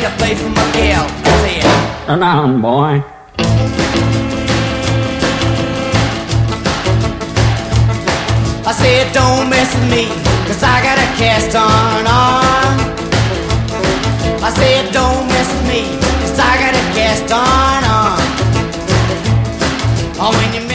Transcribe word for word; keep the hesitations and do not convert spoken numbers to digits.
to play for my gal. I said, turn on, boy. I said, don't mess with me, cause I got a cast on arm. I said, don't mess with me, cause I got a cast on arm. Oh, when you